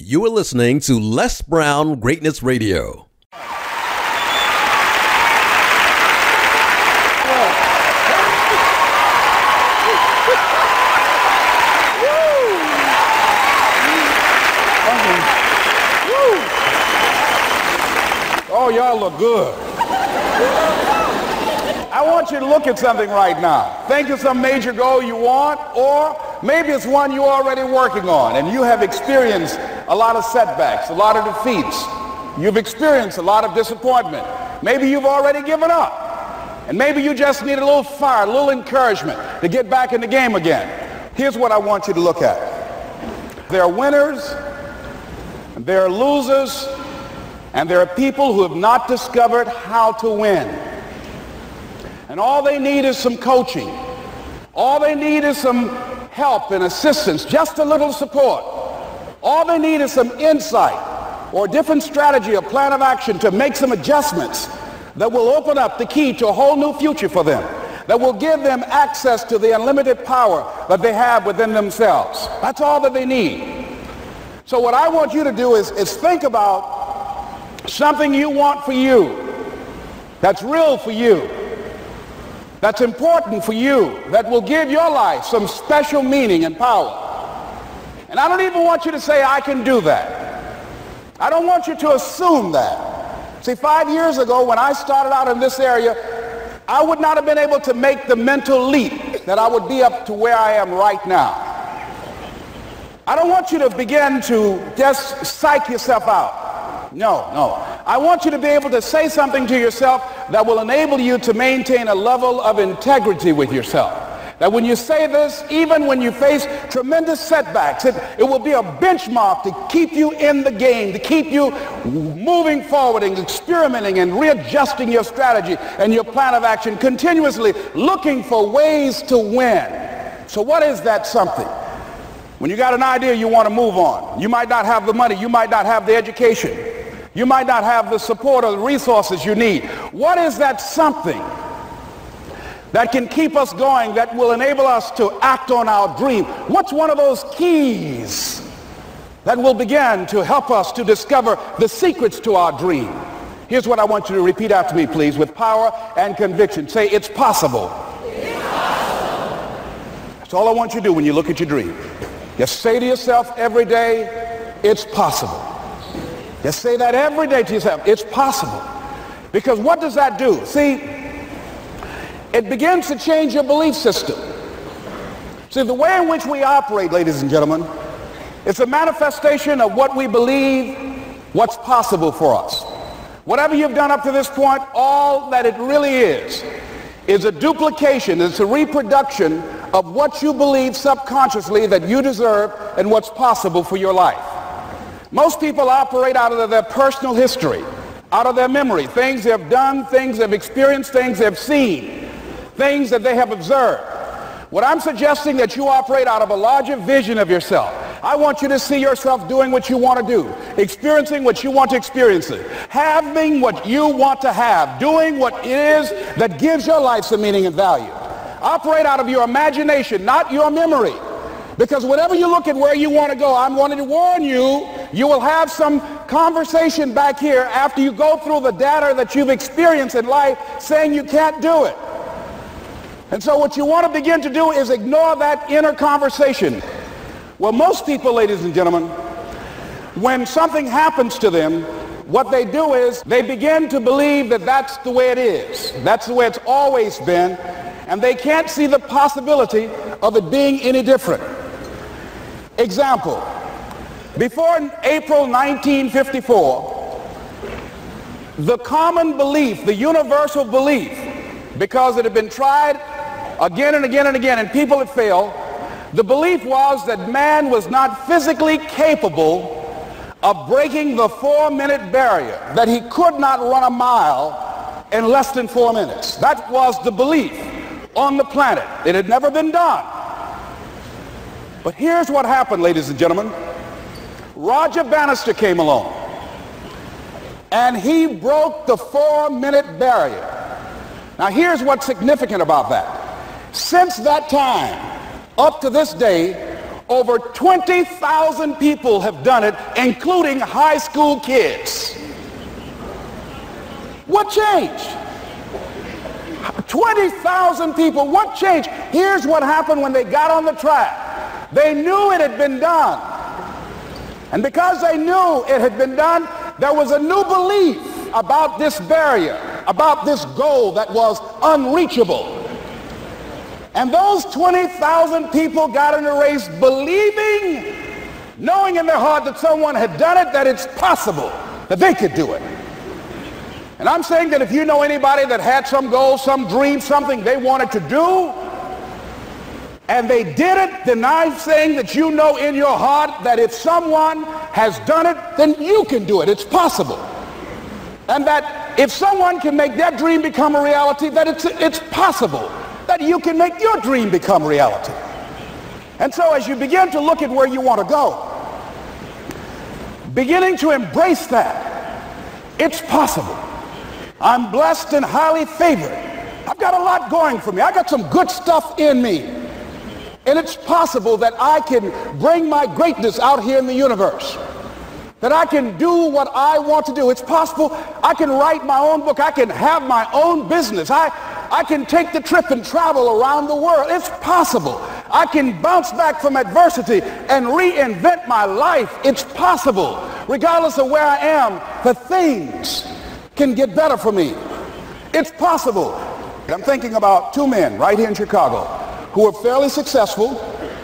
You are listening to Les Brown Greatness Radio. Oh, y'all look good. I want you to look at something right now. Think of some major goal you want, or maybe it's one you're already working on and you have experienced a lot of setbacks, a lot of defeats. You've experienced a lot of disappointment. Maybe you've already given up. And maybe you just need a little fire, a little encouragement to get back in the game again. Here's what I want you to look at. There are winners, and there are losers, and there are people who have not discovered how to win. And all they need is some coaching. All they need is some help and assistance, just a little support. All they need is some insight or a different strategy, a plan of action to make some adjustments that will open up the key to a whole new future for them, that will give them access to the unlimited power that they have within themselves. That's all that they need. So what I want you to do is think about something you want for you, that's real for you, that's important for you, that will give your life some special meaning and power. And I don't even want you to say, I can do that. I don't want you to assume that. See, 5 years ago when I started out in this area, I would not have been able to make the mental leap that I would be up to where I am right now. I don't want you to begin to just psych yourself out. No. I want you to be able to say something to yourself that will enable you to maintain a level of integrity with yourself. That when you say this, even when you face tremendous setbacks, it will be a benchmark to keep you in the game, to keep you moving forward and experimenting and readjusting your strategy and your plan of action, continuously looking for ways to win. So what is that something? When you got an idea you want to move on, you might not have the money, you might not have the education, you might not have the support or the resources you need. What is that something that can keep us going, that will enable us to act on our dream? What's one of those keys that will begin to help us to discover the secrets to our dream? Here's what I want you to repeat after me, please, with power and conviction. Say, it's possible. It's possible. That's all I want you to do when you look at your dream. Just say to yourself every day, it's possible. Just say that every day to yourself, it's possible. Because what does that do? See, it begins to change your belief system. See, the way in which we operate, ladies and gentlemen, it's a manifestation of what we believe, what's possible for us. Whatever you've done up to this point, all that it really is a duplication, it's a reproduction of what you believe subconsciously that you deserve and what's possible for your life. Most people operate out of their personal history, out of their memory, things they've done, things they've experienced, things they've seen, things that they have observed. What I'm suggesting that you operate out of a larger vision of yourself. I want you to see yourself doing what you want to do, experiencing what you want to experience, having what you want to have, doing what it is that gives your life some meaning and value. Operate out of your imagination, not your memory. Because whenever you look at where you want to go, I'm wanting to warn you, you will have some conversation back here after you go through the data that you've experienced in life saying you can't do it. And so what you want to begin to do is ignore that inner conversation. Well, most people, ladies and gentlemen, when something happens to them, what they do is they begin to believe that that's the way it is. That's the way it's always been. And they can't see the possibility of it being any different. Example, before April 1954, the common belief, the universal belief, because it had been tried again and again and again and people had failed, the belief was that man was not physically capable of breaking the 4-minute barrier, that he could not run a mile in less than 4 minutes. That was the belief on the planet. It had never been done. But here's what happened, ladies and gentlemen. Roger Bannister came along, and he broke the 4-minute barrier. Now here's what's significant about that. Since that time, up to this day, Over 20,000 people have done it, including high school kids. What changed? 20,000 people. What changed? Here's what happened when they got on the track. They knew it had been done. And because they knew it had been done, there was a new belief about this barrier, about this goal that was unreachable. And those 20,000 people got in the race believing, knowing in their heart that someone had done it, that it's possible, that they could do it. And I'm saying that if you know anybody that had some goal, some dream, something they wanted to do, and they did it, then I'm saying that you know in your heart that if someone has done it, then you can do it. It's possible. And that if someone can make their dream become a reality, that it's possible that you can make your dream become reality. And so as you begin to look at where you want to go, beginning to embrace that, it's possible. I'm blessed and highly favored. I've got a lot going for me. I got some good stuff in me. And it's possible that I can bring my greatness out here in the universe. That I can do what I want to do. It's possible I can write my own book. I can have my own business. I can take the trip and travel around the world. It's possible. I can bounce back from adversity and reinvent my life. It's possible. Regardless of where I am, the things can get better for me. It's possible. I'm thinking about two men right here in Chicago who are fairly successful,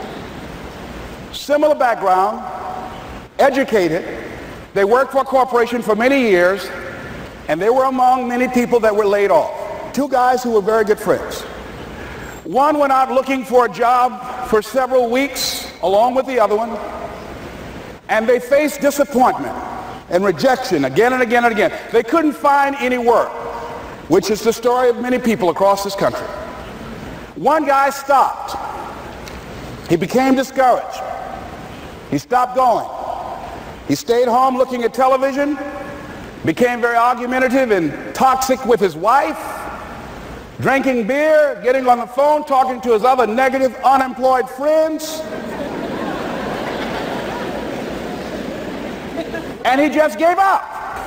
similar background, educated. They worked for a corporation for many years, and they were among many people that were laid off. Two guys who were very good friends. One went out looking for a job for several weeks along with the other one, and they faced disappointment and rejection again and again and again. They couldn't find any work, which is the story of many people across this country. One guy stopped. He became discouraged. He stopped going. He stayed home looking at television, became very argumentative and toxic with his wife, drinking beer, getting on the phone, talking to his other negative, unemployed friends. And he just gave up.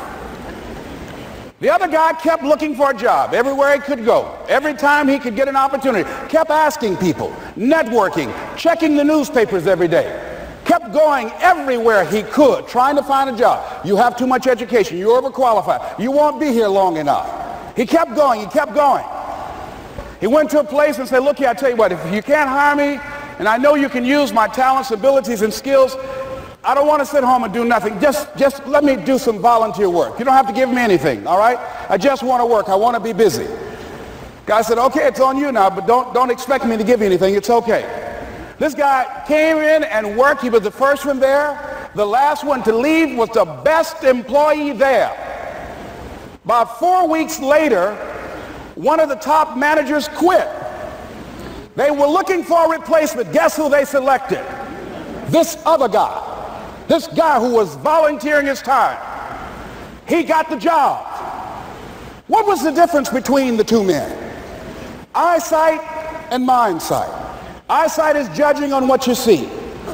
The other guy kept looking for a job everywhere he could go. Every time he could get an opportunity, kept asking people, networking, checking the newspapers every day. Kept going everywhere he could, trying to find a job. You have too much education. You're overqualified. You won't be here long enough. He kept going. He kept going. He went to a place and said, look here, I tell you what, if you can't hire me, and I know you can use my talents, abilities, and skills, I don't want to sit home and do nothing. Just let me do some volunteer work. You don't have to give me anything, all right? I just want to work. I want to be busy. Guy said, okay, it's on you now, but don't expect me to give you anything. It's okay. This guy came in and worked. He was the first one there. The last one to leave was the best employee there. About 4 weeks later, one of the top managers quit. They were looking for a replacement. Guess who they selected? This other guy. This guy who was volunteering his time. He got the job. What was the difference between the two men? Eyesight and mindsight. Eyesight is judging on what you see.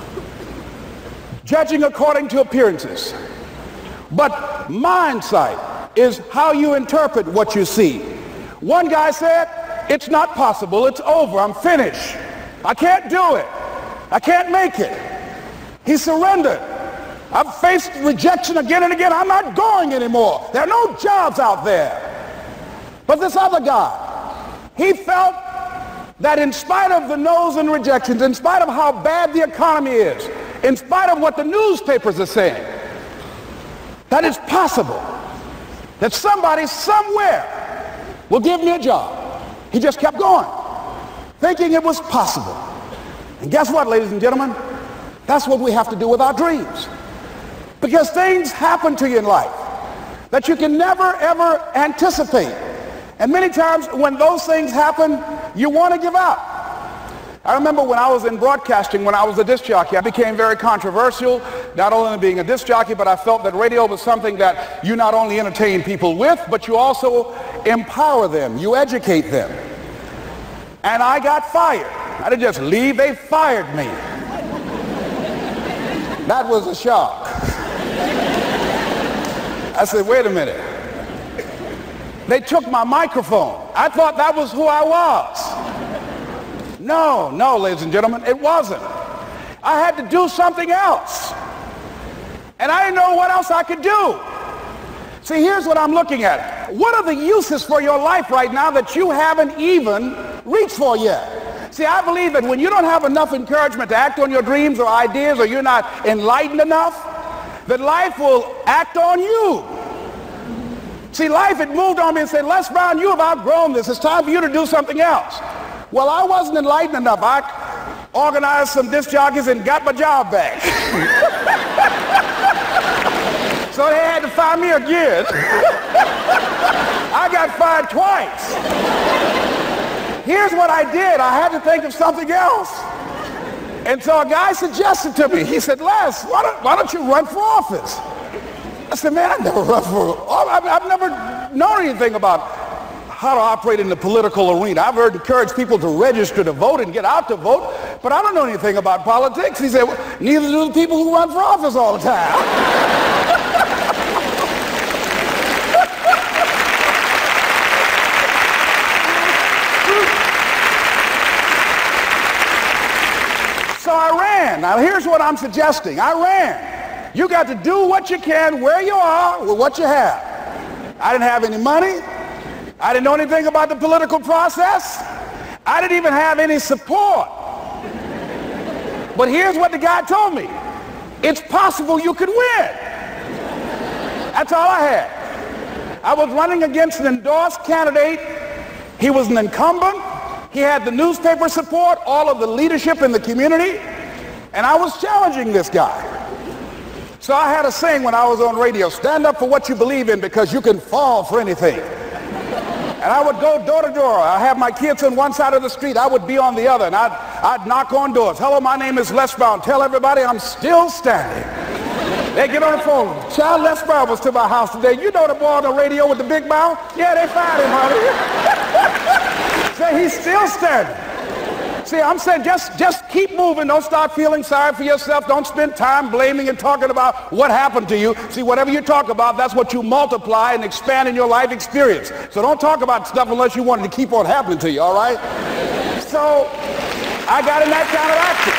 Judging according to appearances. But mindsight is how you interpret what you see. One guy said, it's not possible. It's over. I'm finished. I can't do it. I can't make it. He surrendered. I've faced rejection again and again. I'm not going anymore. There are no jobs out there. But this other guy, he felt that in spite of the no's and rejections, in spite of how bad the economy is, in spite of what the newspapers are saying, that it's possible that somebody somewhere will give me a job. He just kept going, thinking it was possible. And guess what, ladies and gentlemen? That's what we have to do with our dreams. Because things happen to you in life that you can never, ever anticipate. And many times when those things happen, you want to give up. I remember when I was in broadcasting, when I was a disc jockey, I became very controversial, not only being a disc jockey, but I felt that radio was something that you not only entertain people with, but you also empower them, you educate them. And I got fired. I didn't just leave, they fired me. That was a shock. I said, wait a minute. They took my microphone. I thought that was who I was. No, ladies and gentlemen, it wasn't. I had to do something else. And I didn't know what else I could do. See, here's what I'm looking at. What are the uses for your life right now that you haven't even reached for yet? See, I believe that when you don't have enough encouragement to act on your dreams or ideas, or you're not enlightened enough, that life will act on you. See, life had moved on me and said, Les Brown, you have outgrown this. It's time for you to do something else. Well, I wasn't enlightened enough. I organized some disc jockeys and got my job back. So they had to fire me again. I got fired twice. Here's what I did. I had to think of something else. And so a guy suggested to me, he said, Les, why don't you run for office? I said, man, I've never run for office. I've never known anything about how to operate in the political arena. I've heard encourage people to register to vote and get out to vote, but I don't know anything about politics. He said, well, neither do the people who run for office all the time. So I ran. Now here's what I'm suggesting. I ran. You got to do what you can where you are with what you have. I didn't have any money. I didn't know anything about the political process. I didn't even have any support. But here's what the guy told me. It's possible you could win. That's all I had. I was running against an endorsed candidate. He was an incumbent. He had the newspaper support, all of the leadership in the community, and I was challenging this guy. So I had a saying when I was on radio, stand up for what you believe in because you can fall for anything. And I would go door to door. I have my kids on one side of the street. I would be on the other, and I'd knock on doors. Hello, my name is Les Brown. Tell everybody I'm still standing. They get on the phone. Child, Les Brown was to my house today. You know the boy on the radio with the big mouth? Yeah, they fired him, honey. Say he's still standing. See, I'm saying just keep moving. Don't start feeling sorry for yourself. Don't spend time blaming and talking about what happened to you. See, whatever you talk about, that's what you multiply and expand in your life experience. So don't talk about stuff unless you want it to keep on happening to you, all right? So I got in that kind of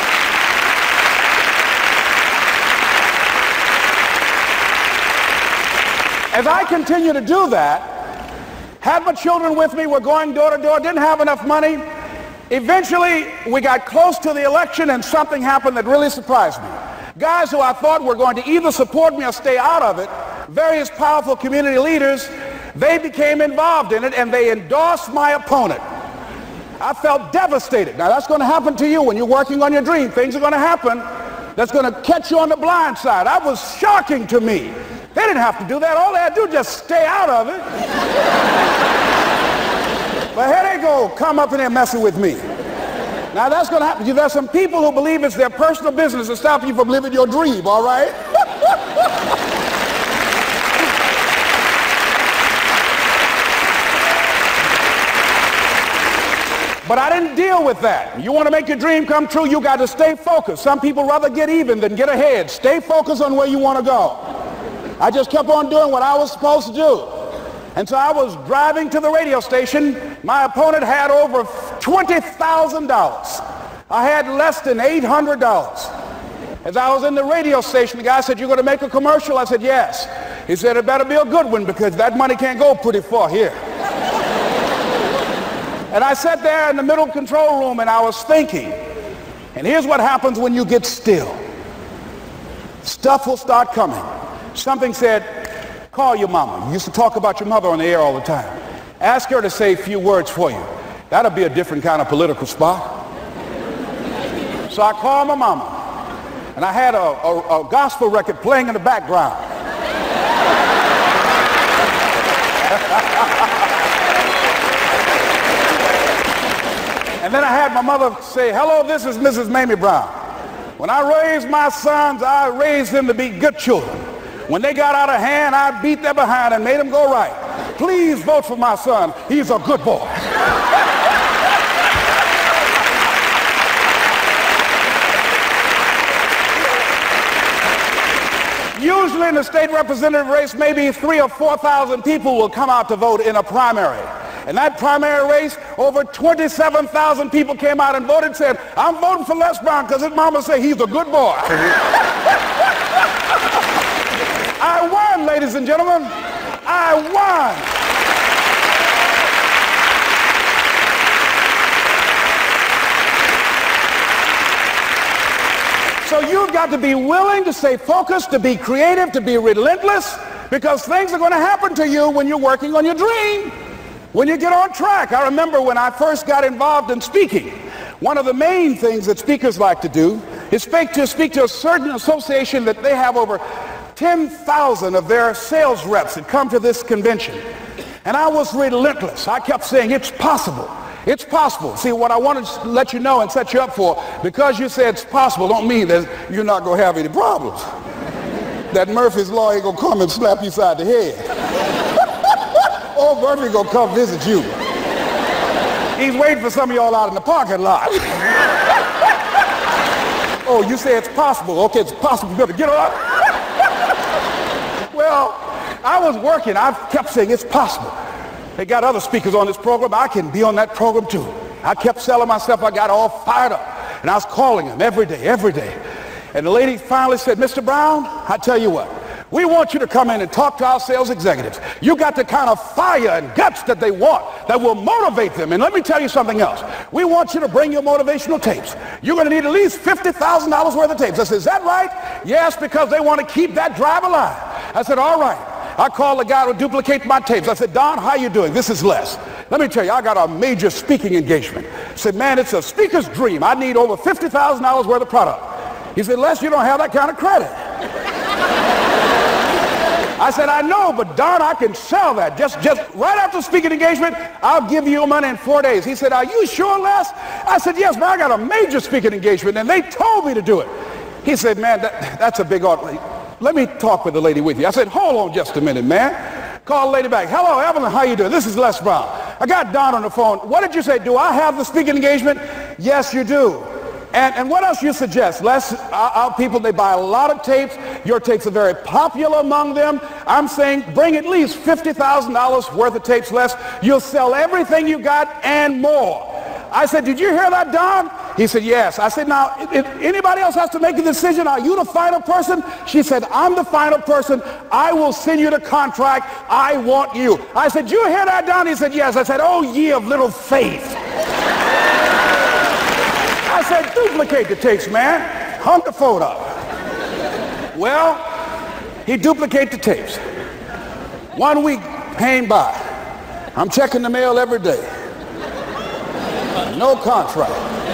action. As I continue to do that, had my children with me, we're going door to door, didn't have enough money. Eventually, we got close to the election and something happened that really surprised me. Guys who I thought were going to either support me or stay out of it, various powerful community leaders, they became involved in it and they endorsed my opponent. I felt devastated. Now that's going to happen to you when you're working on your dream. Things are going to happen that's going to catch you on the blind side. That was shocking to me. They didn't have to do that. All they had to do was just stay out of it. But here they go, come up in there messing with me. Now that's going to happen. There's some people who believe it's their personal business to stop you from living your dream, all right? But I didn't deal with that. You want to make your dream come true, you got to stay focused. Some people rather get even than get ahead. Stay focused on where you want to go. I just kept on doing what I was supposed to do. And so I was driving to the radio station. My opponent had over $20,000. I had less than $800. As I was in the radio station, the guy said, "You're going to make a commercial?" I said, "Yes." He said, "It better be a good one because that money can't go pretty far here." And I sat there in the middle control room and I was thinking. And here's what happens when you get still. Stuff will start coming. Something said, "Call your mama. You used to talk about your mother on the air all the time. Ask her to say a few words for you. That'll be a different kind of political spot." So I called my mama, and I had a gospel record playing in the background. And then I had my mother say, "Hello, this is Mrs. Mamie Brown. When I raised my sons, I raised them to be good children. When they got out of hand, I beat their behind and made them go right. Please vote for my son. He's a good boy." Usually in the state representative race, maybe 3,000 or 4,000 people will come out to vote in a primary. In that primary race, over 27,000 people came out and voted and said, I'm voting for Les Brown because his mama said he's a good boy. I won, ladies and gentlemen. I won. So you've got to be willing to stay focused, to be creative, to be relentless, because things are going to happen to you when you're working on your dream, when you get on track. I remember when I first got involved in speaking, one of the main things that speakers like to do is speak to a certain association that they have over 10,000 of their sales reps that come to this convention. And I was relentless. I kept saying, it's possible. It's possible. See, what I want to let you know and set you up for, because you say it's possible, don't mean that you're not going to have any problems. That Murphy's Law ain't going to come and slap you side the head. Oh, Murphy going to come visit you. He's waiting for some of y'all out in the parking lot. Oh, you say it's possible. Okay, it's possible. You better get up. Well, I was working. I kept saying it's possible. They got other speakers on this program. I can be on that program too. I kept selling myself. I got all fired up. And I was calling them every day. And the lady finally said, Mr. Brown, I tell you what, we want you to come in and talk to our sales executives. You got the kind of fire and guts that they want that will motivate them. And let me tell you something else. We want you to bring your motivational tapes. You're going to need at least $50,000 worth of tapes. I said, is that right? Yes, because they want to keep that drive alive. I said, all right. I called the guy to duplicate my tapes. I said, Don, how you doing? This is Les. Let me tell you, I got a major speaking engagement. I said, man, it's a speaker's dream. I need over $50,000 worth of product. He said, Les, you don't have that kind of credit. I said, I know, but Don, I can sell that. Just right after speaking engagement, I'll give you your money in 4 days. He said, are you sure, Les? I said, yes, man, I got a major speaking engagement, and they told me to do it. He said, man, that's a big order. Let me talk with the lady with you. I said, hold on just a minute, man. Call the lady back. Hello, Evelyn, how you doing? This is Les Brown. I got Don on the phone. What did you say? Do I have the speaking engagement? Yes, you do. And what else you suggest? Les, our people, they buy a lot of tapes. Your tapes are very popular among them. I'm saying bring at least $50,000 worth of tapes, Les. You'll sell everything you got and more. I said, did you hear that, Don? He said, yes. I said, now, if anybody else has to make a decision, are you the final person? She said, I'm the final person. I will send you the contract. I want you. I said, did you hear that, Don? He said, yes. I said, oh, ye of little faith. I said, duplicate the tapes, man. Hung the phone up. Well, he duplicated the tapes. 1 week came by. I'm checking the mail every day. No contract.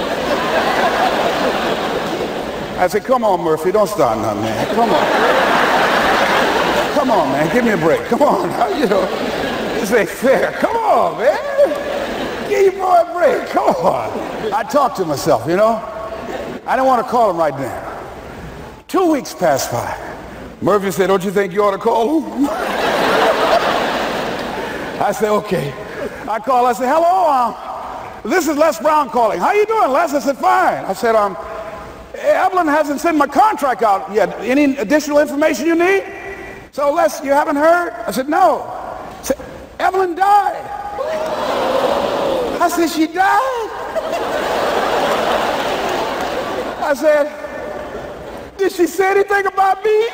I said, come on, Murphy, don't start nothing, man. Come on. Come on, man, give me a break. Come on, you know, this ain't fair. Come on, man. Give your boy a break. Come on. I talked to myself, you know. I didn't want to call him right now. 2 weeks passed by. Murphy said, don't you think you ought to call him? I said, okay. I called. I said, hello, this is Les Brown calling. How you doing, Les? I said, fine. I said, Evelyn hasn't sent my contract out yet. Any additional information you need? So, Les, you haven't heard? I said, no. I said, Evelyn died. I said, she died? I said, did she say anything about me?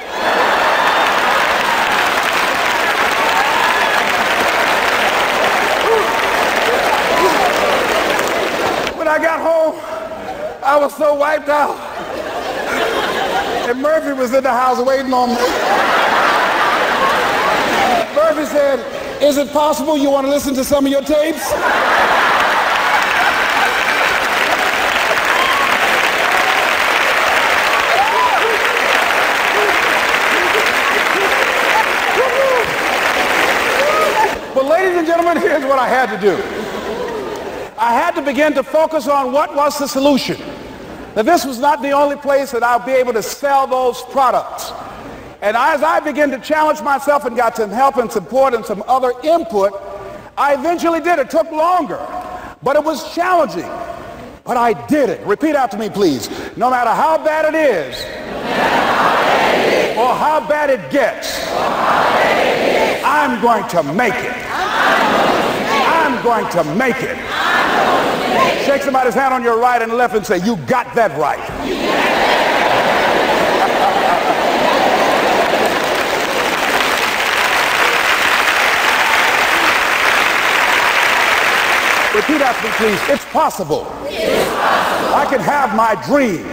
When I got home, I was so wiped out. And Murphy was in the house waiting on me. Murphy said, is it possible you want to listen to some of your tapes? But ladies and gentlemen, here's what I had to do. I had to begin to focus on what was the solution. That this was not the only place that I'll be able to sell those products. And as I began to challenge myself and got some help and support and some other input, I eventually did. It took longer, but it was challenging. But I did it. Repeat after me, please. No matter how bad it is, or how bad it gets, I'm going to make it. I'm going to make it. Shake somebody's hand on your right and left and say, you got that right. Repeat after me, please. It's possible. I can have my dream.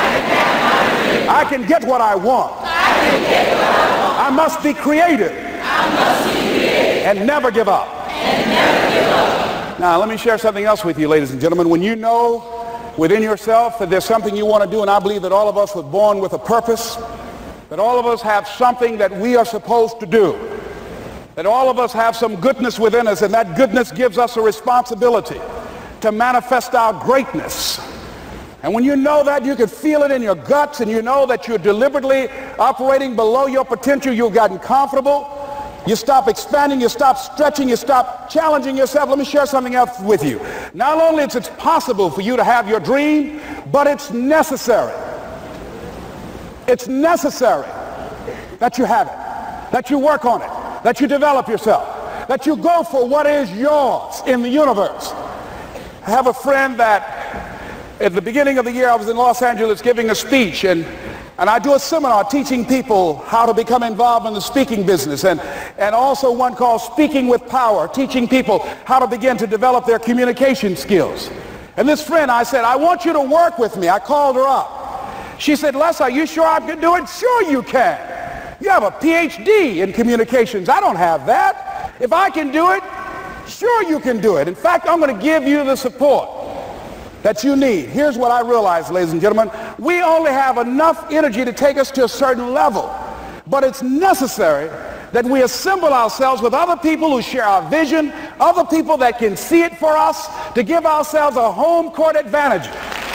I can get what I want. I must be creative. And never give up. Now, let me share something else with you, ladies and gentlemen. When you know within yourself that there's something you want to do, and I believe that all of us were born with a purpose, that all of us have something that we are supposed to do, that all of us have some goodness within us, and that goodness gives us a responsibility to manifest our greatness. And when you know that, you can feel it in your guts, and you know that you're deliberately operating below your potential. You've gotten comfortable. You stop expanding, you stop stretching, you stop challenging yourself. Let me share something else with you. Not only is it possible for you to have your dream, but it's necessary. It's necessary that you have it, that you work on it, that you develop yourself, that you go for what is yours in the universe. I have a friend that at the beginning of the year I was in Los Angeles giving a speech, and I do a seminar teaching people how to become involved in the speaking business, and also one called Speaking with Power, teaching people how to begin to develop their communication skills. And this friend, I said, I want you to work with me. I called her up. She said, Les, are you sure I can do it? Sure you can. You have a PhD in communications. I don't have that. If I can do it, sure you can do it. In fact, I'm going to give you the support that you need. Here's what I realize, ladies and gentlemen. We only have enough energy to take us to a certain level. But it's necessary that we assemble ourselves with other people who share our vision, other people that can see it for us, to give ourselves a home court advantage.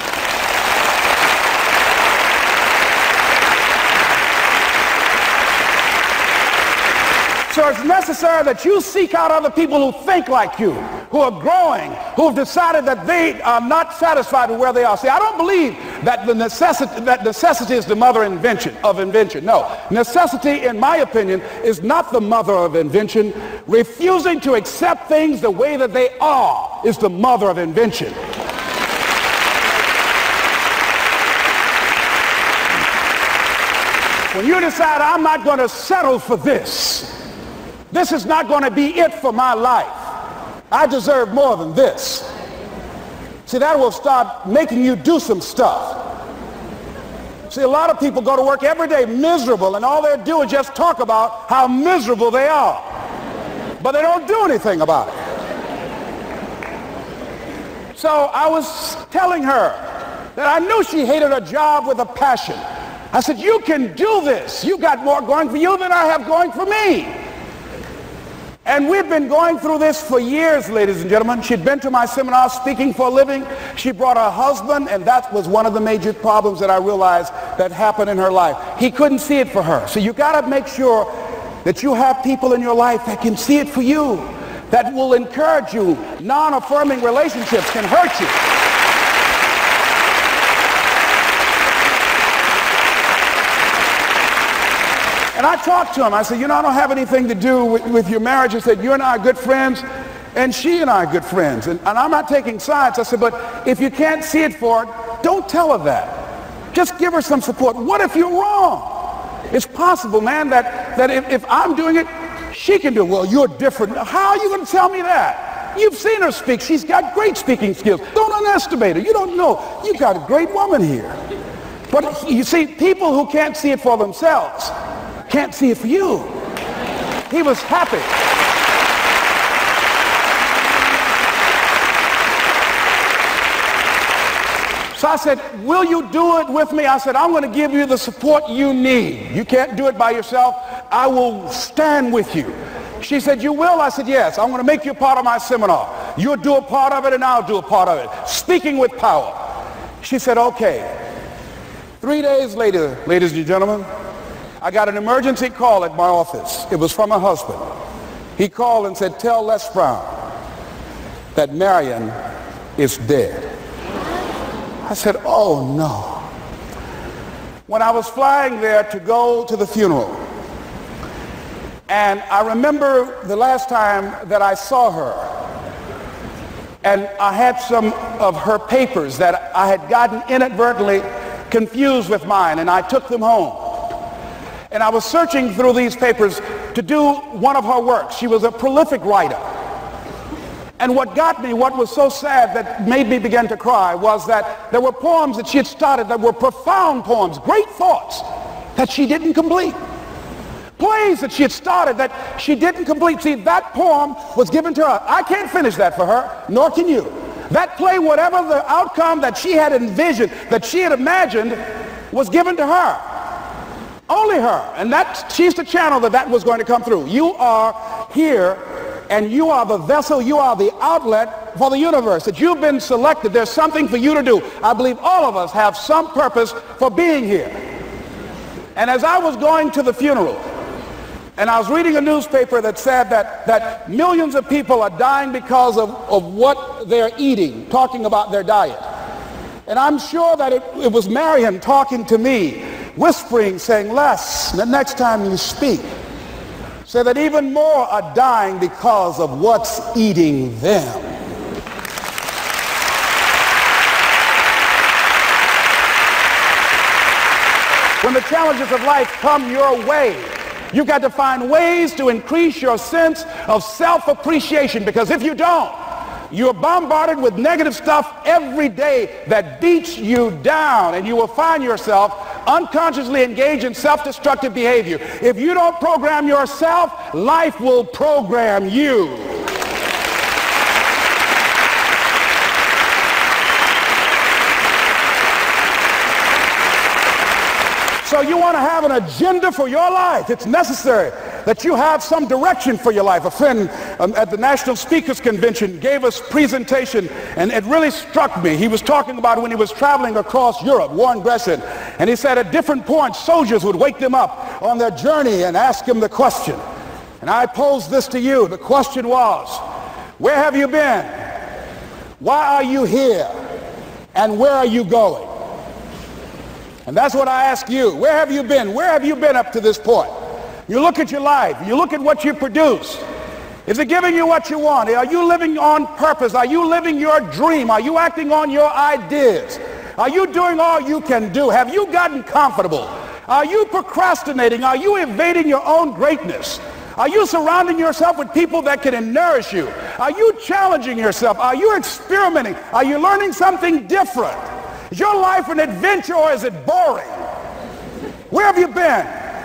So it's necessary that you seek out other people who think like you, who are growing, who have decided that they are not satisfied with where they are. See, I don't believe that necessity is the mother of invention. No, necessity, in my opinion, is not the mother of invention. Refusing to accept things the way that they are is the mother of invention. When you decide, I'm not going to settle for this, this is not going to be it for my life, I deserve more than this. See, that will start making you do some stuff. See, a lot of people go to work every day miserable, and all they do is just talk about how miserable they are. But they don't do anything about it. So I was telling her that I knew she hated her job with a passion. I said, you can do this. You got more going for you than I have going for me. And we've been going through this for years, ladies and gentlemen. She'd been to my seminar speaking for a living. She brought her husband, and that was one of the major problems that I realized that happened in her life. He couldn't see it for her. So you got to make sure that you have people in your life that can see it for you, that will encourage you. Non-affirming relationships can hurt you. And I talked to him. I said, I don't have anything to do with your marriage. I said, you and I are good friends, and she and I are good friends. And I'm not taking sides. I said, but if you can't see it for her, don't tell her that. Just give her some support. What if you're wrong? It's possible, man, that if I'm doing it, she can do it. Well, you're different. How are you going to tell me that? You've seen her speak. She's got great speaking skills. Don't underestimate her. You don't know. You've got a great woman here. But you see, people who can't see it for themselves can't see it for you. He was happy. So I said, will you do it with me? I said, I'm going to give you the support you need. You can't do it by yourself. I will stand with you. She said, you will? I said, yes. I'm going to make you part of my seminar. You'll do a part of it, and I'll do a part of it. Speaking with Power. She said, okay. 3 days later, ladies and gentlemen, I got an emergency call at my office. It was from her husband. He called and said, tell Les Brown that Marion is dead. I said, oh no. when I was flying there to go to the funeral. And I remember the last time that I saw her, and I had some of her papers that I had gotten inadvertently confused with mine, and I took them home. And I was searching through these papers to do one of her works. She was a prolific writer. And what got me, what was so sad that made me begin to cry, was that there were poems that she had started that were profound poems, great thoughts that she didn't complete. Plays that she had started that she didn't complete. See, that poem was given to her. I can't finish that for her, nor can you. That play, whatever the outcome that she had envisioned, that she had imagined, was given to her. Only her. And she's the channel that was going to come through. You are here, and you are the vessel, you are the outlet for the universe. That you've been selected. There's something for you to do. I believe all of us have some purpose for being here. And as I was going to the funeral, and I was reading a newspaper that said that millions of people are dying because of what they're eating, talking about their diet. And I'm sure that it was Marion talking to me, whispering, saying, Les, the next time you speak, say that even more are dying because of what's eating them. When the challenges of life come your way, you've got to find ways to increase your sense of self-appreciation, because if you don't, you're bombarded with negative stuff every day that beats you down, and you will find yourself unconsciously engaged in self-destructive behavior. If you don't program yourself, life will program you. So you want to have an agenda for your life. It's necessary that you have some direction for your life. A friend at the National Speakers Convention gave us a presentation, and it really struck me. He was talking about when he was traveling across Europe, Warren Gresham, and he said at different points, soldiers would wake them up on their journey and ask him the question. And I posed this to you. The question was, where have you been? Why are you here? And where are you going? And that's what I ask you. Where have you been? Where have you been up to this point? You look at your life. You look at what you produce. Is it giving you what you want? Are you living on purpose? Are you living your dream? Are you acting on your ideas? Are you doing all you can do? Have you gotten comfortable? Are you procrastinating? Are you evading your own greatness? Are you surrounding yourself with people that can nourish you? Are you challenging yourself? Are you experimenting? Are you learning something different? Is your life an adventure, or is it boring? Where have you been?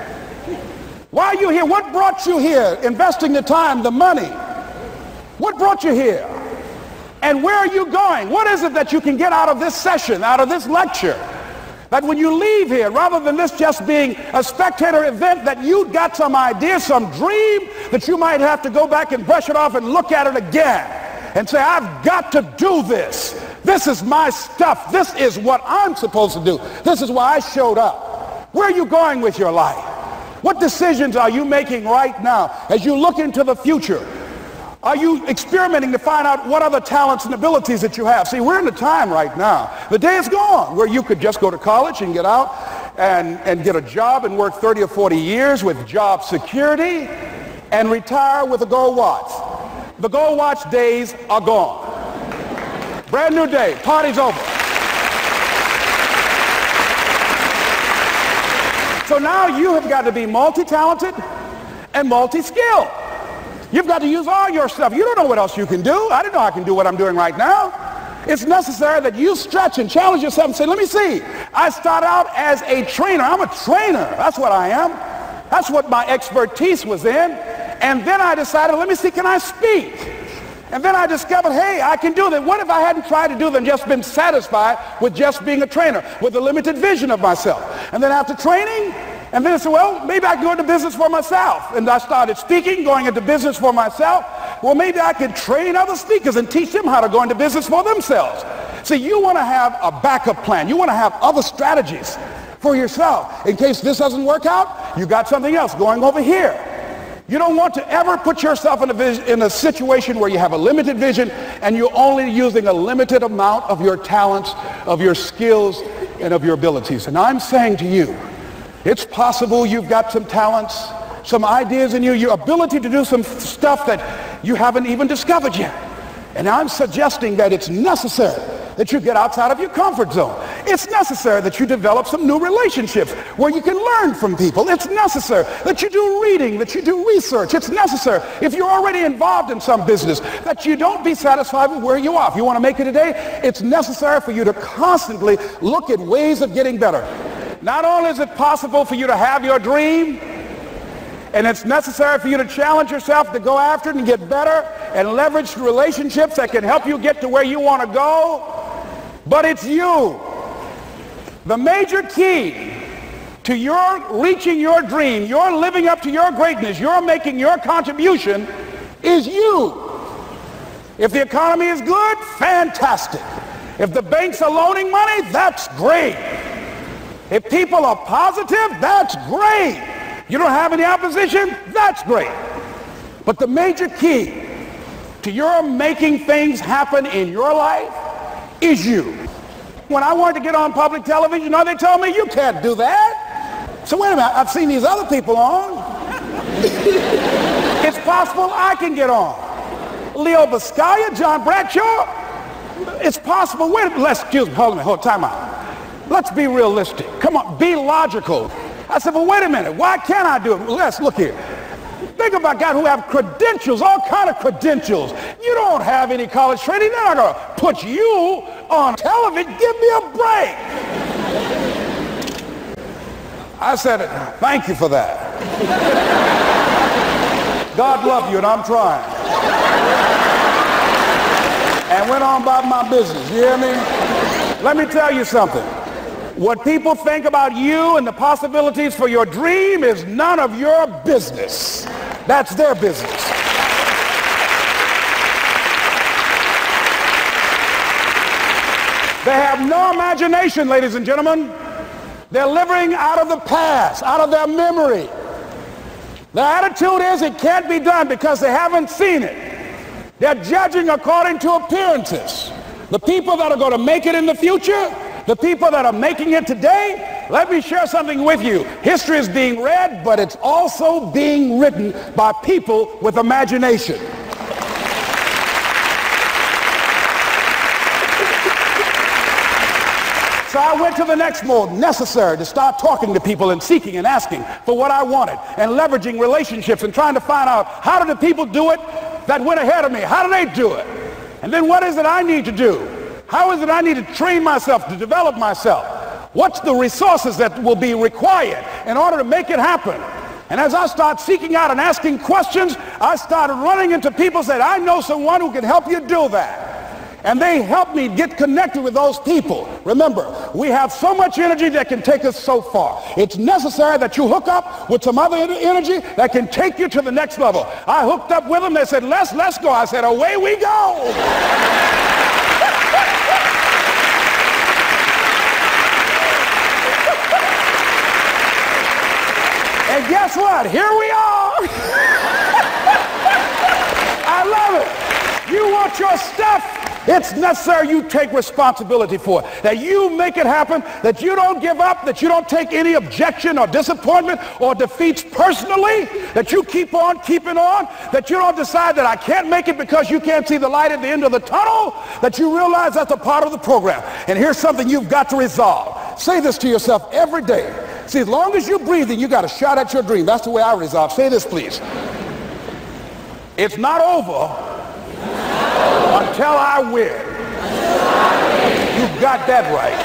Why are you here? What brought you here? Investing the time, the money. What brought you here? And where are you going? What is it that you can get out of this session, out of this lecture? That when you leave here, rather than this just being a spectator event, that you got some idea, some dream, that you might have to go back and brush it off and look at it again and say, I've got to do this. This is my stuff. This is what I'm supposed to do. This is why I showed up. Where are you going with your life? What decisions are you making right now as you look into the future? Are you experimenting to find out what other talents and abilities that you have? See, we're in a time right now. The day is gone where you could just go to college and get out and get a job and work 30 or 40 years with job security and retire with a gold watch. The gold watch days are gone. Brand new day. Party's over. So now you have got to be multi-talented and multi-skilled. You've got to use all your stuff. You don't know what else you can do. I didn't know I can do what I'm doing right now. It's necessary that you stretch and challenge yourself and say, let me see. I start out as a trainer. I'm a trainer. That's what I am. That's what my expertise was in. And then I decided, let me see, can I speak? And then I discovered, hey, I can do that. What if I hadn't tried to do that and just been satisfied with just being a trainer, with a limited vision of myself? And then after training, and then I said, well, maybe I can go into business for myself. And I started speaking, going into business for myself. Well, maybe I could train other speakers and teach them how to go into business for themselves. See, you want to have a backup plan. You want to have other strategies for yourself. In case this doesn't work out, you got something else going over here. You don't want to ever put yourself in a situation where you have a limited vision and you're only using a limited amount of your talents, of your skills, and of your abilities. And I'm saying to you, it's possible you've got some talents, some ideas in you, your ability to do some stuff that you haven't even discovered yet. And I'm suggesting that it's necessary that you get outside of your comfort zone. It's necessary that you develop some new relationships where you can learn from people. It's necessary that you do reading, that you do research. It's necessary, if you're already involved in some business, that you don't be satisfied with where you are. If you want to make it today, it's necessary for you to constantly look at ways of getting better. Not only is it possible for you to have your dream, and it's necessary for you to challenge yourself to go after it and get better and leverage relationships that can help you get to where you want to go, but it's you. The major key to your reaching your dream, your living up to your greatness, your making your contribution is you. If the economy is good, fantastic. If the banks are loaning money, that's great. If people are positive, that's great. You don't have any opposition, that's great. But the major key to your making things happen in your life is you. When I wanted to get on public television, they told me, you can't do that. So wait a minute, I've seen these other people on. It's possible I can get on. Leo Vizcaya, John Bradshaw, it's possible. Wait a minute, excuse me, hold on, time out. Let's be realistic. Come on, be logical. I said, well, wait a minute. Why can't I do it? Let's look here. Think about guys who have credentials, all kind of credentials. You don't have any college training. They're not going to put you on television. Give me a break. I said, thank you for that. God love you, and I'm trying. And went on about my business. You hear me? Let me tell you something. What people think about you and the possibilities for your dream is none of your business. That's their business. They have no imagination, ladies and gentlemen. They're living out of the past, out of their memory. Their attitude is it can't be done because they haven't seen it. They're judging according to appearances. The people that are going to make it in the future, the people that are making it today, let me share something with you. History is being read, but it's also being written by people with imagination. So I went to the next mode, necessary to start talking to people and seeking and asking for what I wanted and leveraging relationships and trying to find out how do the people do it that went ahead of me? How do they do it? And then what is it I need to do? How is it I need to train myself, to develop myself? What's the resources that will be required in order to make it happen? And as I start seeking out and asking questions, I started running into people who said, I know someone who can help you do that. And they helped me get connected with those people. Remember, we have so much energy that can take us so far. It's necessary that you hook up with some other energy that can take you to the next level. I hooked up with them. They said, let's go. I said, away we go. And guess what? Here we are. I love it. You want your stuff? It's necessary you take responsibility for it, that you make it happen, that you don't give up, that you don't take any objection or disappointment or defeats personally, that you keep on keeping on, that you don't decide that I can't make it because you can't see the light at the end of the tunnel, that you realize that's a part of the program. And here's something you've got to resolve. Say this to yourself every day. See, as long as you're breathing, you got a shot at your dream. That's the way I resolve. Say this, please. It's not over until I win. You got that right.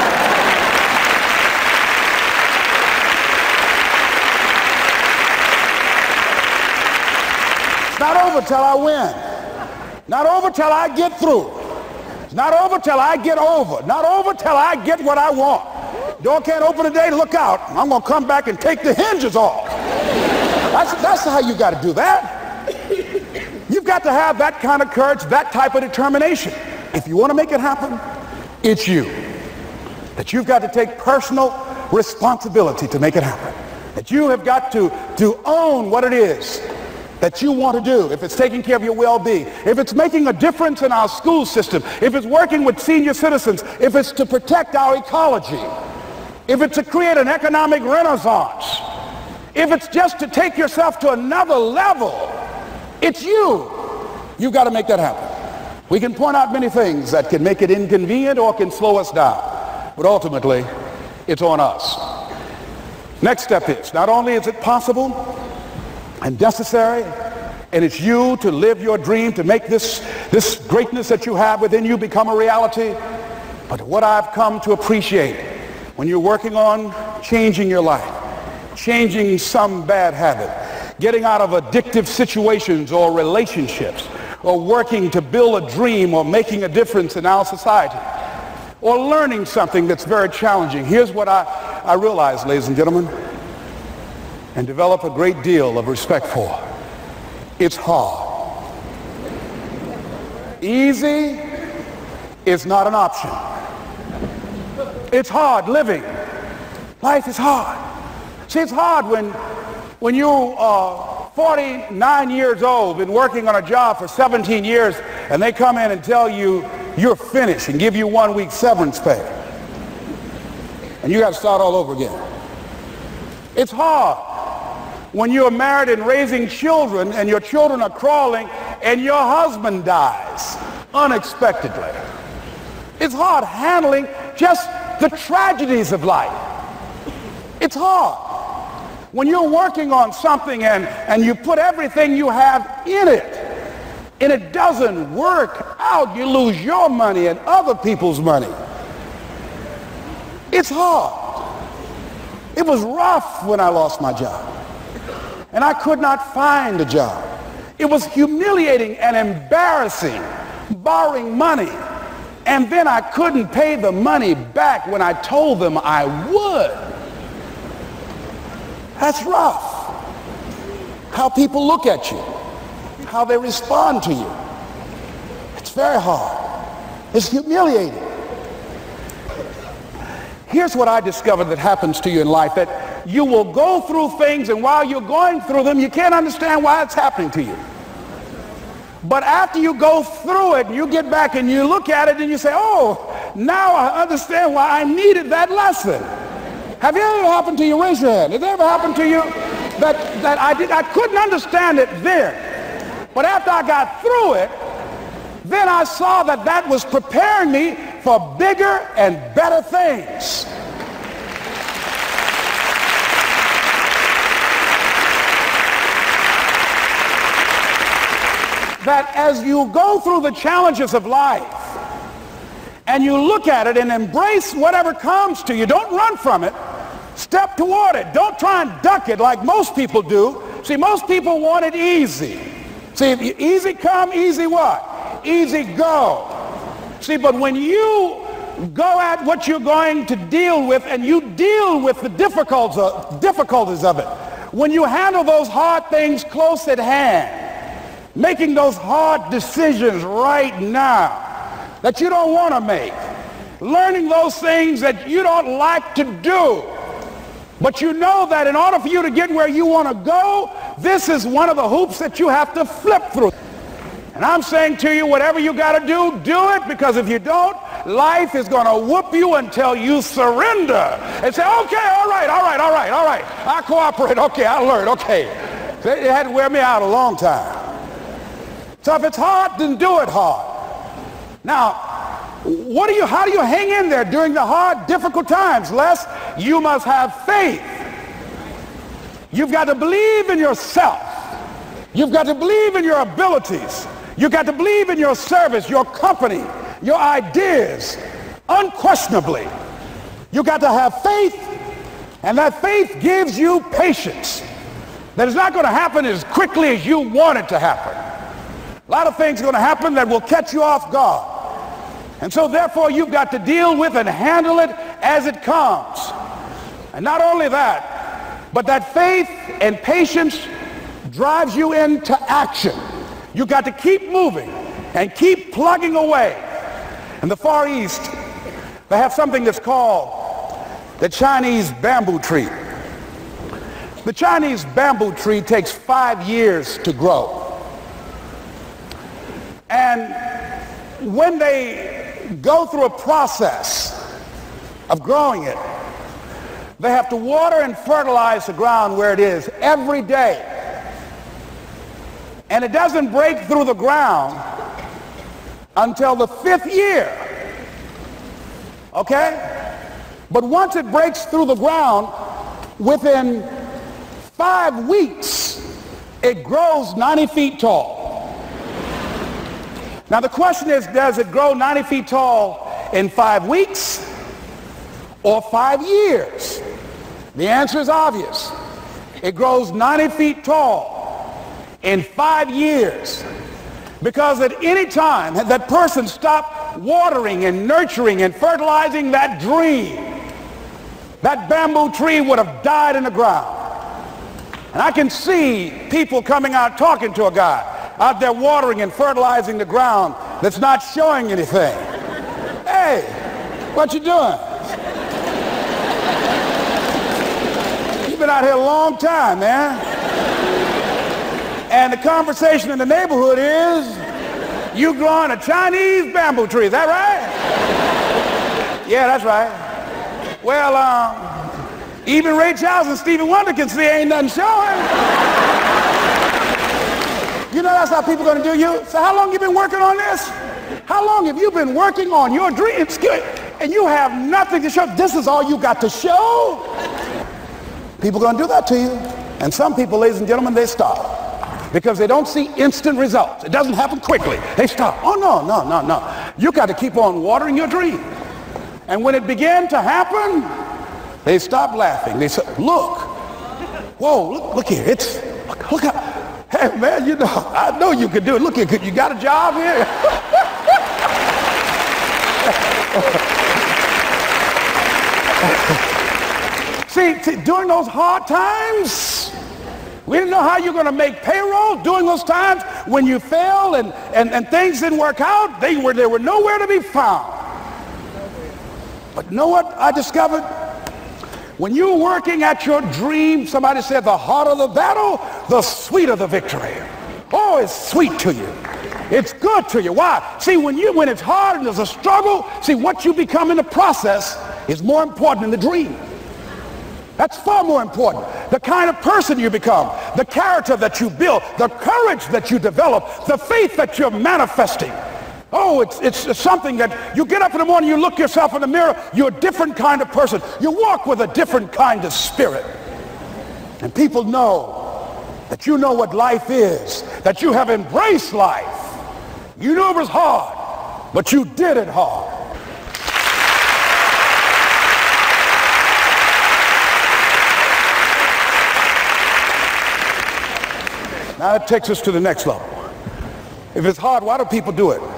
It's not over till I win. Not over till I get through. It's not over till I get over. Not over till I get what I want. Door can't open today, look out. I'm going to come back and take the hinges off. That's how you got to do that. You've got to have that kind of courage, that type of determination. If you want to make it happen, it's you. That you've got to take personal responsibility to make it happen. That you have got to own what it is that you want to do, if it's taking care of your well-being, if it's making a difference in our school system, if it's working with senior citizens, if it's to protect our ecology, if it's to create an economic renaissance, if it's just to take yourself to another level, it's you. You've got to make that happen. We can point out many things that can make it inconvenient or can slow us down, but ultimately, it's on us. Next step is, not only is it possible and necessary, and it's you to live your dream, to make this greatness that you have within you become a reality, but what I've come to appreciate when you're working on changing your life, changing some bad habit, getting out of addictive situations or relationships, or working to build a dream or making a difference in our society, or learning something that's very challenging. Here's what I realize, ladies and gentlemen, and develop a great deal of respect for. It's hard. Easy is not an option. It's hard living. Life is hard. See, it's hard when you are 49 years old, been working on a job for 17 years, and they come in and tell you you're finished and give you 1 week severance pay. And you got to start all over again. It's hard when you're married and raising children and your children are crawling and your husband dies unexpectedly. It's hard handling just the tragedies of life. It's hard when you're working on something and you put everything you have in it and it doesn't work out. You lose your money and other people's money. It's hard. It was rough when I lost my job. And I could not find a job. It was humiliating and embarrassing, borrowing money. And then I couldn't pay the money back when I told them I would. That's rough. How people look at you, how they respond to you. It's very hard. It's humiliating. Here's what I discovered that happens to you in life, that you will go through things, and while you're going through them, you can't understand why it's happening to you. But after you go through it, and you get back and you look at it and you say, oh, now I understand why I needed that lesson. Have you ever happened to you? Raise your hand. Has it ever happened to you that I couldn't understand it then, but after I got through it, then I saw that that was preparing me for bigger and better things. That as you go through the challenges of life and you look at it and embrace whatever comes to you, don't run from it. Step toward it. Don't try and duck it like most people do. See, most people want it easy. See, easy come, easy what? Easy go. See, but when you go at what you're going to deal with and you deal with the difficulties of it, when you handle those hard things close at hand, making those hard decisions right now that you don't want to make, learning those things that you don't like to do, but you know that in order for you to get where you want to go, this is one of the hoops that you have to flip through. And I'm saying to you, whatever you got to do, do it, because if you don't, life is going to whoop you until you surrender and say, okay, all right, I cooperate, okay, I learned, okay. It had to wear me out a long time. So if it's hard, then do it hard. Now, how do you hang in there during the hard, difficult times? Les, you must have faith. You've got to believe in yourself. You've got to believe in your abilities. You've got to believe in your service, your company, your ideas, unquestionably. You've got to have faith, and that faith gives you patience. That is not going to happen as quickly as you want it to happen. A lot of things are going to happen that will catch you off guard. And so therefore you've got to deal with and handle it as it comes. And not only that, but that faith and patience drives you into action. You've got to keep moving and keep plugging away. In the Far East, they have something that's called the Chinese bamboo tree. The Chinese bamboo tree takes 5 years to grow. And when they go through a process of growing it, they have to water and fertilize the ground where it is every day. And it doesn't break through the ground until the 5th year. Okay? But once it breaks through the ground, within 5 weeks, it grows 90 feet tall. Now the question is, does it grow 90 feet tall in 5 weeks or 5 years? The answer is obvious. It grows 90 feet tall in 5 years. Because at any time that person stopped watering and nurturing and fertilizing that dream, that bamboo tree would have died in the ground. And I can see people coming out talking to a guy out there watering and fertilizing the ground that's not showing anything. Hey, what you doing? You've been out here a long time, man. And the conversation in the neighborhood is, you growing a Chinese bamboo tree, is that right? Yeah, that's right. Well, even Ray Charles and Stevie Wonder can see ain't nothing showing. You know that's how people are going to do you? So how long you been working on this? How long have you been working on your dreams? And you have nothing to show. This is all you got to show? People are going to do that to you. And some people, ladies and gentlemen, they stop. Because they don't see instant results. It doesn't happen quickly. They stop. Oh, no. You got to keep on watering your dream. And when it began to happen, they stopped laughing. They said, look. Whoa, look here. Look how. Hey, man, you know, I know you can do it. Look here, you got a job here? See, during those hard times, we didn't know how you're going to make payroll. During those times when you failed and things didn't work out, they were nowhere to be found. But you know what I discovered? When you're working at your dream, somebody said the harder the battle, the sweeter the victory. Oh, it's sweet to you. It's good to you. Why? See, when it's hard and there's a struggle, see, what you become in the process is more important than the dream. That's far more important. The kind of person you become, the character that you build, the courage that you develop, the faith that you're manifesting. Oh, it's something that you get up in the morning, you look yourself in the mirror, you're a different kind of person. You walk with a different kind of spirit. And people know that you know what life is, that you have embraced life. You knew it was hard, but you did it hard. Now that takes us to the next level. If it's hard, why do people do it?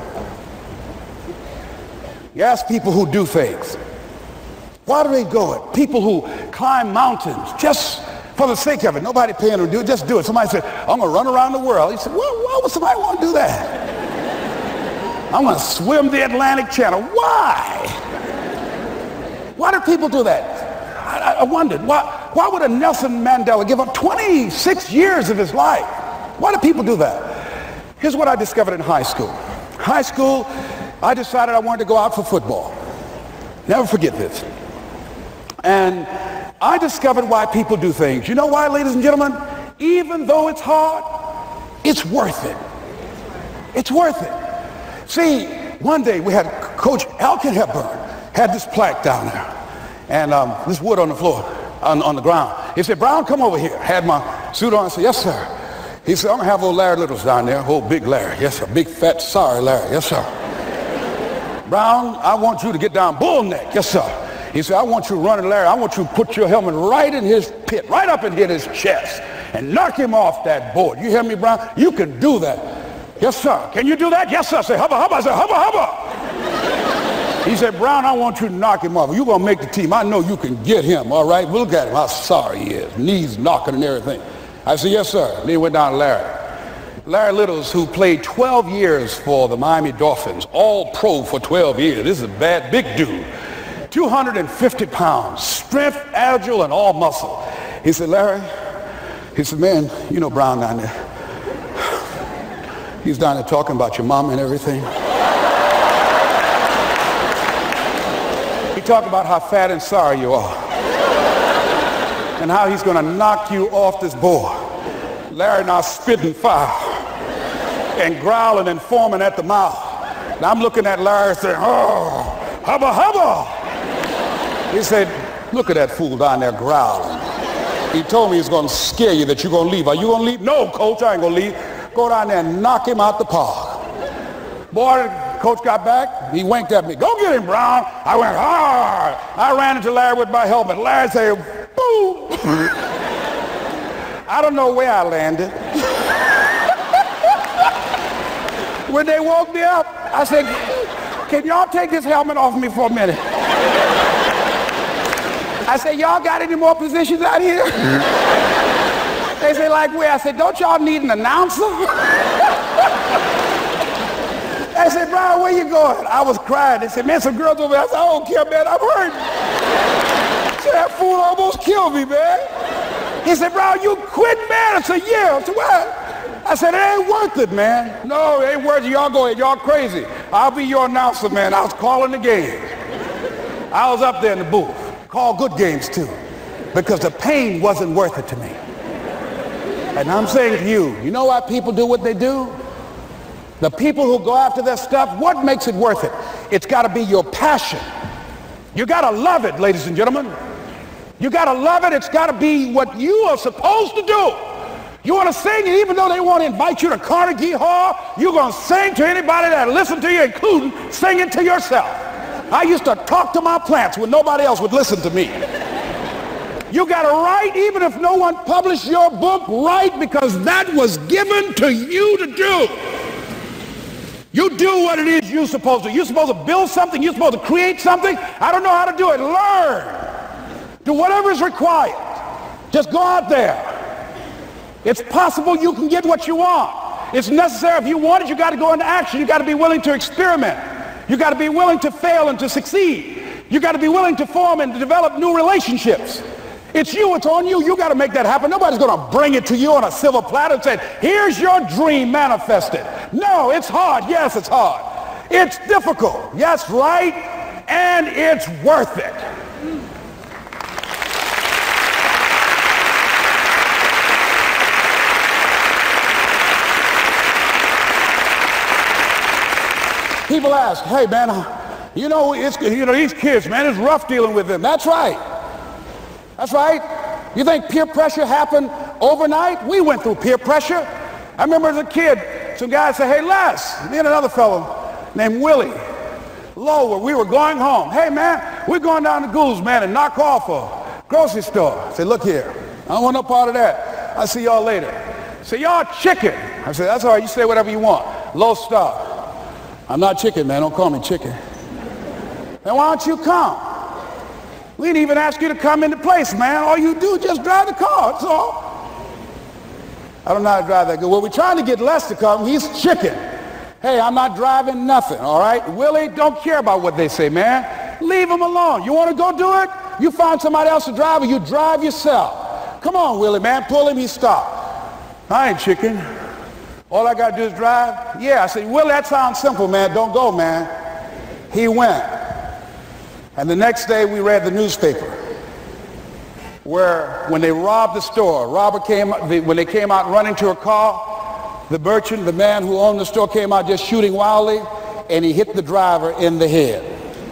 You ask people who do things. Why do they go it? People who climb mountains just for the sake of it. Nobody paying them to do it. Just do it. Somebody said, I'm going to run around the world. He said, why would somebody want to do that? I'm going to swim the Atlantic Channel. Why? Why do people do that? I wondered, why would a Nelson Mandela give up 26 years of his life? Why do people do that? Here's what I discovered in high school. High school, I decided I wanted to go out for football. Never forget this. And I discovered why people do things. You know why, ladies and gentlemen? Even though it's hard, it's worth it. It's worth it. See, one day we had Coach Elkin Hepburn had this plaque down there and this wood on the floor, on the ground. He said, Brown, come over here. Had my suit on. I said, yes, sir. He said, I'm going to have old Larry Littles down there, old big Larry. Yes, sir. Big, fat, sorry Larry. Yes, sir. Brown, I want you to get down bull neck. Yes, sir. He said, I want you running Larry. I want you to put your helmet right in his pit, right up and hit his chest and knock him off that board. You hear me, Brown? You can do that. Yes, sir. Can you do that? Yes, sir. I said, hubba, hubba. I said, hubba, hubba. He said, Brown, I want you to knock him off. You're going to make the team. I know you can get him, all right? Look at him, how sorry he is. Knees knocking and everything. I said, yes, sir. Then he went down to Larry. Larry Littles, who played 12 years for the Miami Dolphins, all pro for 12 years. This is a bad, big dude. 250 pounds, strength, agile, and all muscle. He said, Larry, He said, man, you know Brown down there. He's down there talking about your mom and everything. He talked about how fat and sorry you are and how he's going to knock you off this board. Larry now spitting fire and growling and foaming at the mouth. And I'm looking at Larry saying, oh, hubba, hubba. He said, look at that fool down there growling. He told me he's going to scare you that you're going to leave. Are you going to leave? No, coach, I ain't going to leave. Go down there and knock him out the park. Boy, coach got back. He winked at me. Go get him, Brown. I went, hard. I ran into Larry with my helmet. Larry said, boom. I don't know where I landed. When they woke me up, I said, can y'all take this helmet off me for a minute? I said, y'all got any more positions out here? They say, like where? I said, don't y'all need an announcer? They said, Brown, where you going? I was crying. They said, man, some girls over there. I said, I don't care, man, I'm hurt. So that fool almost killed me, man. He said, Brown, you quit, man. I said, yeah. I said, what? I said, it ain't worth it, man. No, it ain't worth it. Y'all go ahead. Y'all crazy. I'll be your announcer, man. I was calling the games. I was up there in the booth. Called good games, too, because the pain wasn't worth it to me. And I'm saying to you, you know why people do what they do? The people who go after their stuff, what makes it worth it? It's got to be your passion. You got to love it, ladies and gentlemen. You got to love it. It's got to be what you are supposed to do. You want to sing, and even though they want to invite you to Carnegie Hall, you're going to sing to anybody that listen to you, including singing to yourself. I used to talk to my plants when nobody else would listen to me. You got to write, even if no one published your book, write, because that was given to you to do. You do what it is you're supposed to. You're supposed to build something. You're supposed to create something. I don't know how to do it. Learn. Do whatever is required. Just go out there. It's possible you can get what you want. It's necessary. If you want it, you got to go into action. You got to be willing to experiment. You got to be willing to fail and to succeed. You got to be willing to form and to develop new relationships. It's you, it's on you. You got to make that happen. Nobody's going to bring it to you on a silver platter and say, here's your dream manifested. No, it's hard. Yes, it's hard. It's difficult. Yes, right. And it's worth it. People ask, hey, man, you know, these kids, man, it's rough dealing with them. That's right. That's right. You think peer pressure happened overnight? We went through peer pressure. I remember as a kid, some guys said, hey, Les, me and another fellow named Willie Lower, we were going home. Hey, man, we're going down to Gould's, man, and knock off a grocery store. I said, look here, I don't want no part of that. I'll see y'all later. Say, y'all chicken. I said, that's all right, you say whatever you want. Low star. I'm not chicken, man, don't call me chicken. Then why don't you come? We didn't even ask you to come into place, man. All you do is just drive the car, that's all. I don't know how to drive that good. Well, we're trying to get Les to come. He's chicken. Hey, I'm not driving nothing, all right? Willie, don't care about what they say, man. Leave him alone. You want to go do it? You find somebody else to drive, or you drive yourself. Come on, Willie, man. Pull him, he stopped. I ain't chicken. All I got to do is drive? Yeah. I said, Willie, that sounds simple, man. Don't go, man. He went. And the next day we read the newspaper where when they robbed the store, when they came out running to a car, the merchant, the man who owned the store, came out just shooting wildly, and he hit the driver in the head.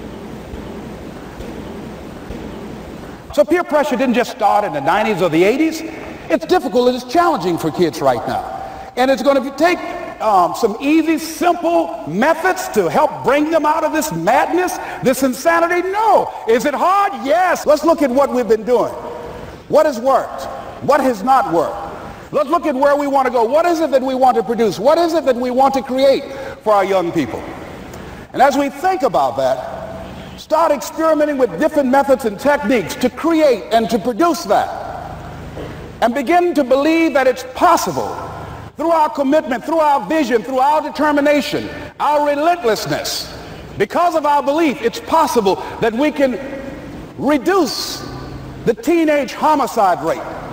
So peer pressure didn't just start in the 90s or the 80s. It's difficult and it's challenging for kids right now. And it's going to take some easy, simple methods to help bring them out of this madness, this insanity? No. Is it hard? Yes. Let's look at what we've been doing. What has worked? What has not worked? Let's look at where we want to go. What is it that we want to produce? What is it that we want to create for our young people? And as we think about that, start experimenting with different methods and techniques to create and to produce that. And begin to believe that it's possible through our commitment, through our vision, through our determination, our relentlessness. Because of our belief, it's possible that we can reduce the teenage homicide rate,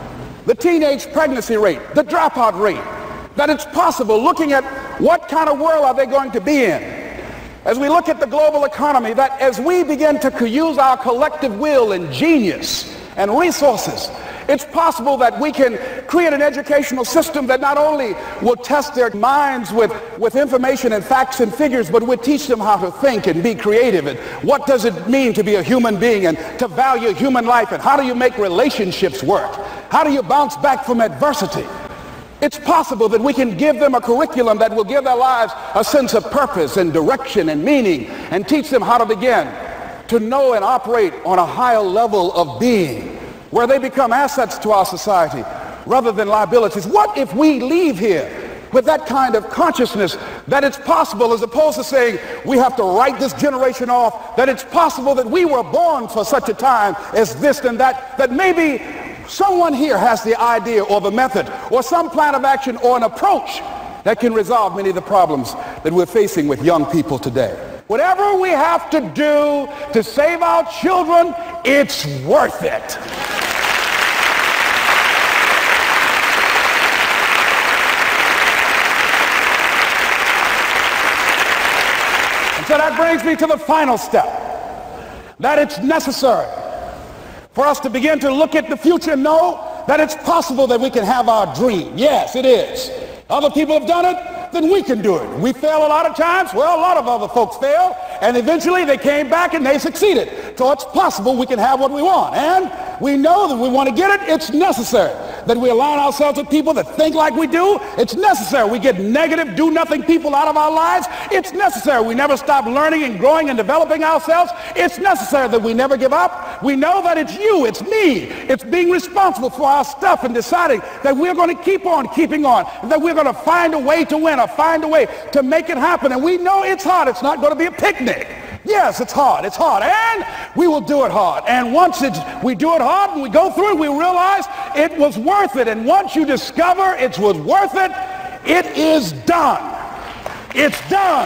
the teenage pregnancy rate, the dropout rate, that it's possible, looking at what kind of world are they going to be in. As we look at the global economy, that as we begin to use our collective will and genius and resources, it's possible that we can create an educational system that not only will test their minds with information and facts and figures, but will teach them how to think and be creative, and what does it mean to be a human being and to value human life, and how do you make relationships work? How do you bounce back from adversity? It's possible that we can give them a curriculum that will give their lives a sense of purpose and direction and meaning, and teach them how to begin to know and operate on a higher level of being, where they become assets to our society rather than liabilities. What if we leave here with that kind of consciousness that it's possible, as opposed to saying we have to write this generation off, that it's possible that we were born for such a time as this and that, that maybe someone here has the idea or the method or some plan of action or an approach that can resolve many of the problems that we're facing with young people today. Whatever we have to do to save our children, it's worth it. And so that brings me to the final step, that it's necessary for us to begin to look at the future and know that it's possible that we can have our dream. Yes, it is. Other people have done it, then we can do it. We fail a lot of times. Well, a lot of other folks fail, and eventually they came back and they succeeded. So it's possible we can have what we want. And we know that we want to get it. It's necessary that we align ourselves with people that think like we do. It's necessary we get negative, do-nothing people out of our lives. It's necessary we never stop learning and growing and developing ourselves. It's necessary that we never give up. We know that it's you, it's me. It's being responsible for our stuff and deciding that we're going to keep on keeping on, that we're going to find a way to win or find a way to make it happen. And we know it's hard. It's not going to be a picnic. Yes, it's hard, and we will do it hard. And once we do it hard and we go through it, we realize it was worth it. And once you discover it was worth it, it is done. It's done.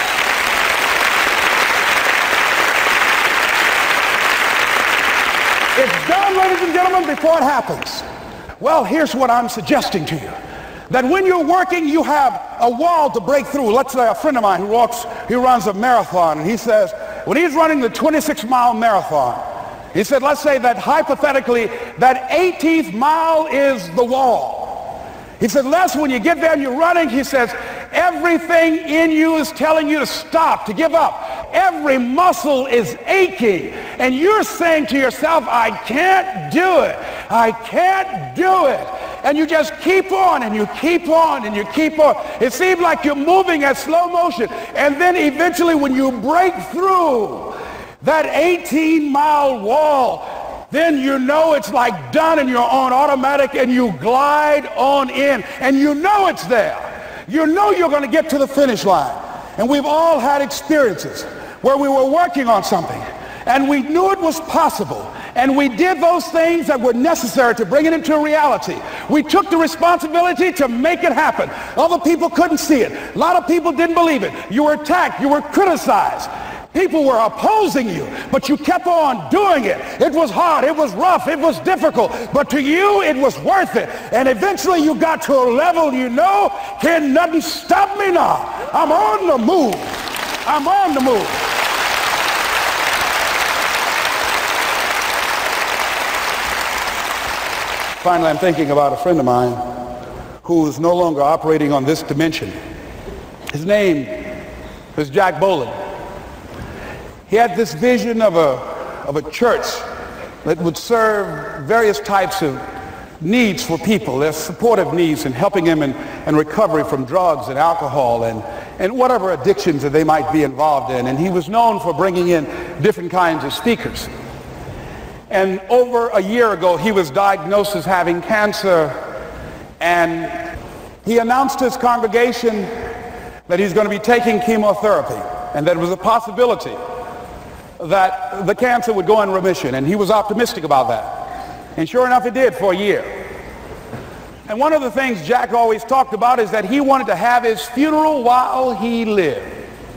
It's done, ladies and gentlemen, before it happens. Well, here's what I'm suggesting to you. That when you're working, you have a wall to break through. Let's say a friend of mine he runs a marathon, and he says, when he's running the 26-mile marathon, he said, let's say that hypothetically, that 18th mile is the wall. He said, Les, when you get there and you're running, he says, everything in you is telling you to stop, to give up. Every muscle is aching, and you're saying to yourself, I can't do it. I can't do it. And you just keep on and you keep on and you keep on. It seems like you're moving at slow motion. And then eventually when you break through that 18-mile wall, then you know it's like done and you're on automatic and you glide on in and you know it's there. You know you're going to get to the finish line. And we've all had experiences where we were working on something and we knew it was possible. And we did those things that were necessary to bring it into reality. We took the responsibility to make it happen. Other people couldn't see it. A lot of people didn't believe it. You were attacked. You were criticized. People were opposing you, but you kept on doing it. It was hard. It was rough. It was difficult. But to you, it was worth it. And eventually you got to a level you know, can nothing stop me now. I'm on the move. I'm on the move. Finally, I'm thinking about a friend of mine who is no longer operating on this dimension. His name is Jack Boland. He had this vision of a church that would serve various types of needs for people. Their supportive needs and helping them in recovery from drugs and alcohol and whatever addictions that they might be involved in. And he was known for bringing in different kinds of speakers. And over a year ago, he was diagnosed as having cancer, and he announced to his congregation that he's going to be taking chemotherapy, and that it was a possibility that the cancer would go in remission, and he was optimistic about that. And sure enough, it did for a year. And one of the things Jack always talked about is that he wanted to have his funeral while he lived.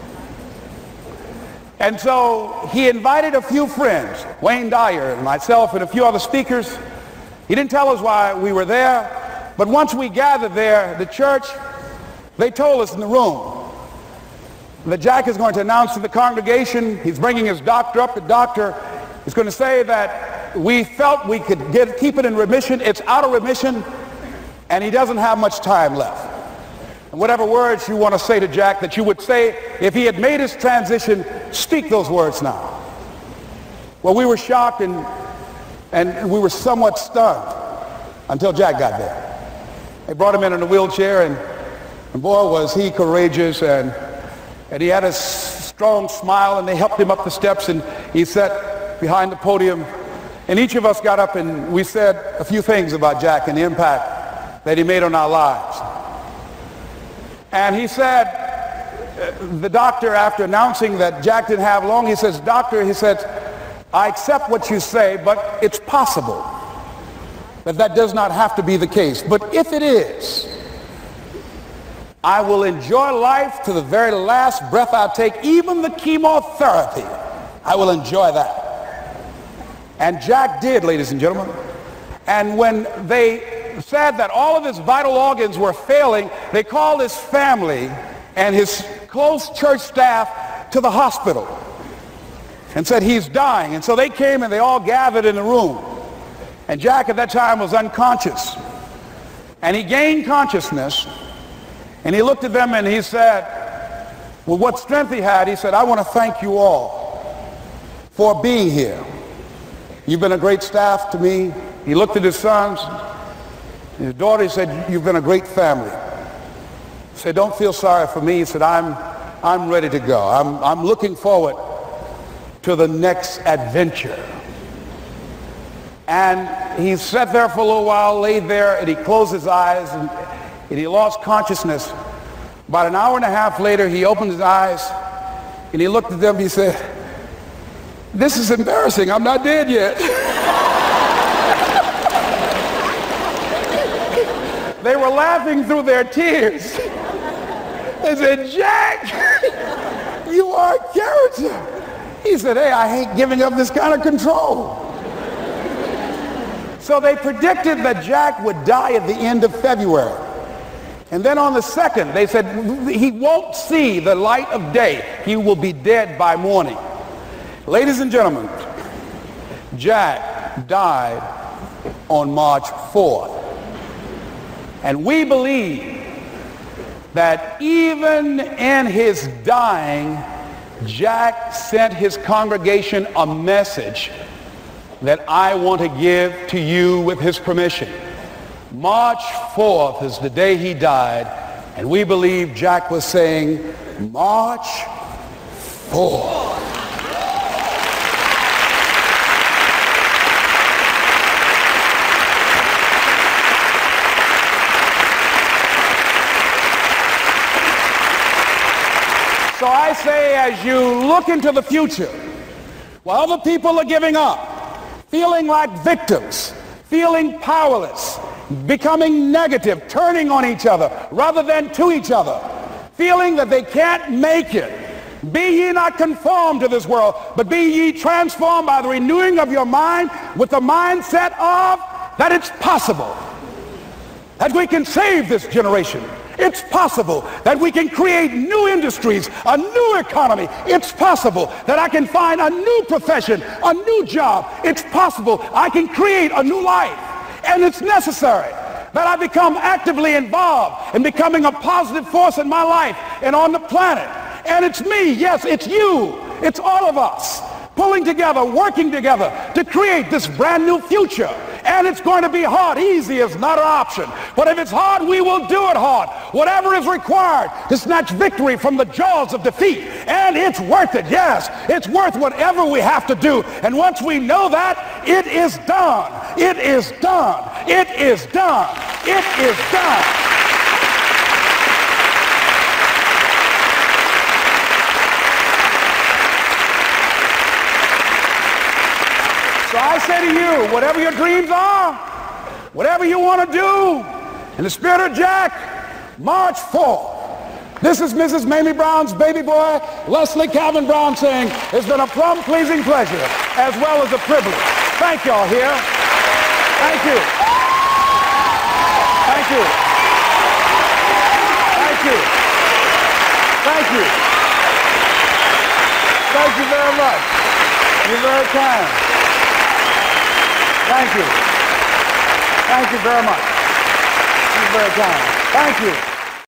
And so he invited a few friends, Wayne Dyer and myself and a few other speakers, He didn't tell us why we were there, but once we gathered there, the church, they told us in the room that Jack is going to announce to the congregation, he's bringing his doctor up. The doctor is going to say that we felt we could keep it in remission. It's out of remission, and he doesn't have much time left. And whatever words you want to say to Jack that you would say if he had made his transition, speak those words now. Well, we were shocked and we were somewhat stunned until Jack got there. They brought him in a wheelchair, and boy, was he courageous, and he had a strong smile, and they helped him up the steps, and he sat behind the podium, and each of us got up and we said a few things about Jack and the impact that he made on our lives. And he said, the doctor, after announcing that Jack didn't have long, he says, "Doctor," he said, "I accept what you say, but it's possible that does not have to be the case. But if it is, I will enjoy life to the very last breath I take, even the chemotherapy. I will enjoy that." And Jack did, ladies and gentlemen. And when they said that all of his vital organs were failing, they called his family and his close church staff to the hospital and said, "He's dying." And so they came and they all gathered in the room. And Jack at that time was unconscious. And he gained consciousness. And he looked at them and he said, with what strength he had, he said, "I want to thank you all for being here. You've been a great staff to me." He looked at his sons, his daughter. He said, "You've been a great family." He said, "Don't feel sorry for me." He said, I'm ready to go. I'm looking forward to the next adventure." And he sat there for a little while, laid there, and he closed his eyes, and he lost consciousness. About an hour and a half later, he opened his eyes, and he looked at them. He said, "This is embarrassing. I'm not dead yet." They were laughing through their tears. They said, "Jack, you are a character." He said, "Hey, I hate giving up this kind of control." So they predicted that Jack would die at the end of February. And then on the 2nd, they said, he won't see the light of day. He will be dead by morning. Ladies and gentlemen, Jack died on March 4th. And we believe that even in his dying, Jack sent his congregation a message that I want to give to you with his permission. March 4th is the day he died, and we believe Jack was saying, "March 4th." So I say, as you look into the future, while other people are giving up, feeling like victims, feeling powerless, becoming negative, turning on each other rather than to each other, feeling that they can't make it, be ye not conformed to this world, but be ye transformed by the renewing of your mind with the mindset of that it's possible that we can save this generation. It's possible that we can create new industries, a new economy. It's possible that I can find a new profession, a new job. It's possible I can create a new life. And it's necessary that I become actively involved in becoming a positive force in my life and on the planet. And it's me, yes, it's you, it's all of us pulling together, working together to create this brand new future. And it's going to be hard. Easy is not an option. But if it's hard, we will do it hard. Whatever is required to snatch victory from the jaws of defeat. And it's worth it. Yes, it's worth whatever we have to do. And once we know that, it is done. It is done. It is done. It is done. So I say to you, whatever your dreams are, whatever you want to do, in the spirit of Jack, March 4th. This is Mrs. Mamie Brown's baby boy, Leslie Calvin Brown, saying, it's been a plumb pleasing pleasure as well as a privilege. Thank y'all here. Thank you. you. Thank you. Thank you. Thank you very much. You're very kind. Thank you. Thank you very much. You're very kind. Thank you.